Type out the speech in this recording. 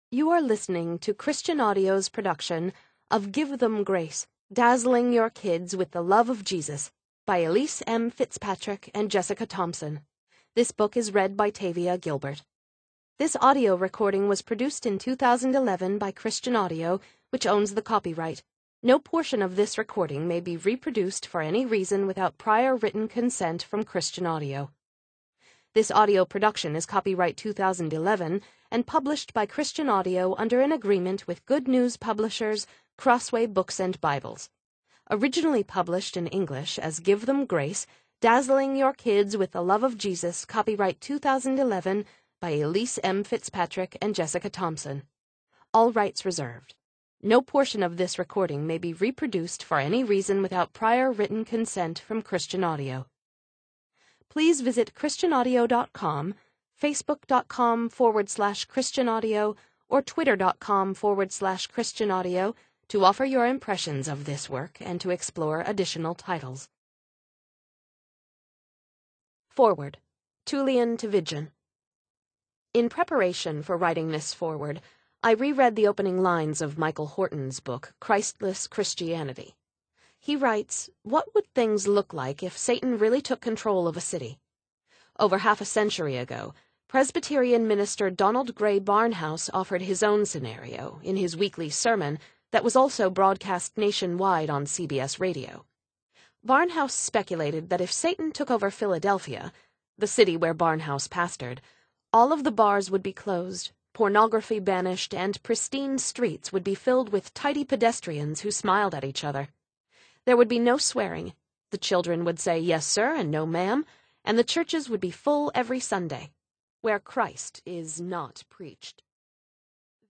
You are listening to Christian Audio's production of Give Them Grace, Dazzling Your Kids with the Love of Jesus by Elise M. Fitzpatrick and Jessica Thompson. This book is read by Tavia Gilbert. This audio recording was produced in 2011 by Christian Audio, which owns the copyright. No portion of this recording may be reproduced for any reason without prior written consent from Christian Audio. This audio production is copyright 2011 and published by Christian Audio under an agreement with Good News Publishers, Crossway Books and Bibles. Originally published in English as Give Them Grace, Dazzling Your Kids with the Love of Jesus, copyright 2011 by Elise M. Fitzpatrick and Jessica Thompson. All rights reserved. No portion of this recording may be reproduced for any reason without prior written consent from Christian Audio. Please visit christianaudio.com, facebook.com/Christian Audio, or twitter.com/Christian Audio to offer your impressions of this work and to explore additional titles. Forward. Tullian to Vidgen. In preparation for writing this forward, I reread the opening lines of Michael Horton's book, Christless Christianity. He writes, "What would things look like if Satan really took control of a city?" Over half a century ago, Presbyterian minister Donald Grey Barnhouse offered his own scenario in his weekly sermon that was also broadcast nationwide on CBS radio. Barnhouse speculated that if Satan took over Philadelphia, the city where Barnhouse pastored, all of the bars would be closed, pornography banished, and pristine streets would be filled with tidy pedestrians who smiled at each other. There would be no swearing, the children would say yes sir and no ma'am, and the churches would be full every Sunday, where Christ is not preached.